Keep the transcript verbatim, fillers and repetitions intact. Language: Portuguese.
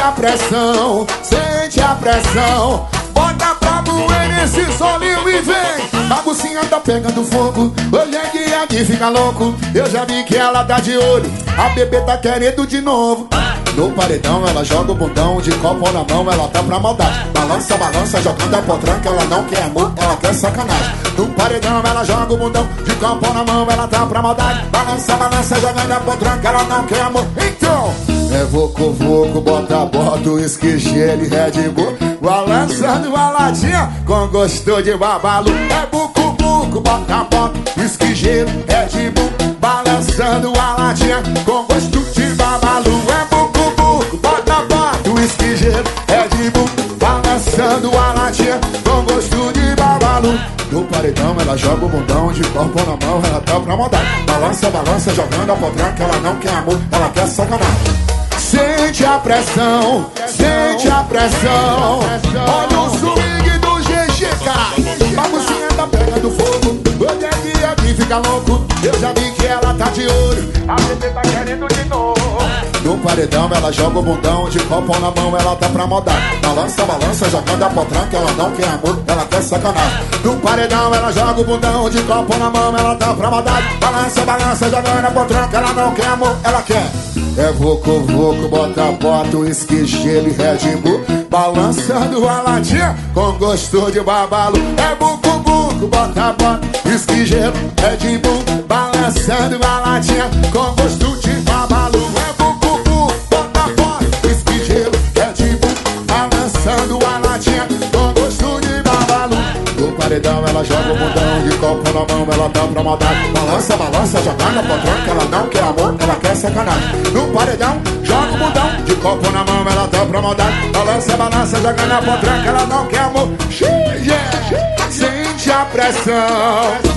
a pressão, sente a pressão. Bota pra moer nesse solinho e vem. A bucinha tá pegando fogo, olhando aqui fica louco. Eu já vi que ela tá de olho, a bebê tá querendo de novo. No paredão ela joga o bundão, de copo na mão ela tá pra maldade. Balança, balança, jogando a potranca, ela não quer amor, ela quer sacanagem. No paredão ela joga o bundão, de copo na mão ela tá pra maldade. Balança, balança, jogando a potranca, ela não quer amor. Então, é voco, voco, bota, bota, uísque, gelo e Red Bull. Balançando a latinha com gosto de babalu. É buco, buco, bota, bota, uísque, gelo, Red Bull. Balançando a latinha com gosto de babalu. É buco, buco, bota, bota, uísque, gelo, Red Bull. Balançando a latinha com gosto de babalu. No paredão ela joga o bundão, de corpo na mão ela tá pra maldade. Balança, balança, jogando a potranca, ela não quer amor, ela quer sacanagem. Sente a pressão, sente a pressão. Olha o swing do G G, cara. A bucinha tá pegando fogo, hoje é dia que fica louco. Eu já vi que ela tá de olho, a bebê tá querendo de novo. No paredão ela joga o bundão, de copo na mão ela tá pra maldade. Balança, balança, jogando a potranca, ela não quer amor, ela quer sacanagem. No paredão ela joga o bundão, de copo na mão ela tá pra maldade. Balança, balança, jogando a potranca, ela não quer amor, ela quer. É voco, voco, bota, bota, uísque, gelo e Red Bull. Balançando a latinha com gosto de babalu. É buco, buco, bota, bota, uísque, gelo, Red Bull. Balançando a latinha com gosto de babalu. É buco, buco, bota, bota, uísque, gelo, Red Bull. Balançando a latinha com gosto de babalu. No paredão ela joga o bundão, de copo na mão ela tá pra maldade. Balança, balança, jogando a potranca, ela não quer amor, ela quer sacanagem. No paredão, joga o bundão, de copo na mão ela tá pra maldade. Balança, balança, jogando a potranca, ela não quer amor. Yeah. Sente a pressão.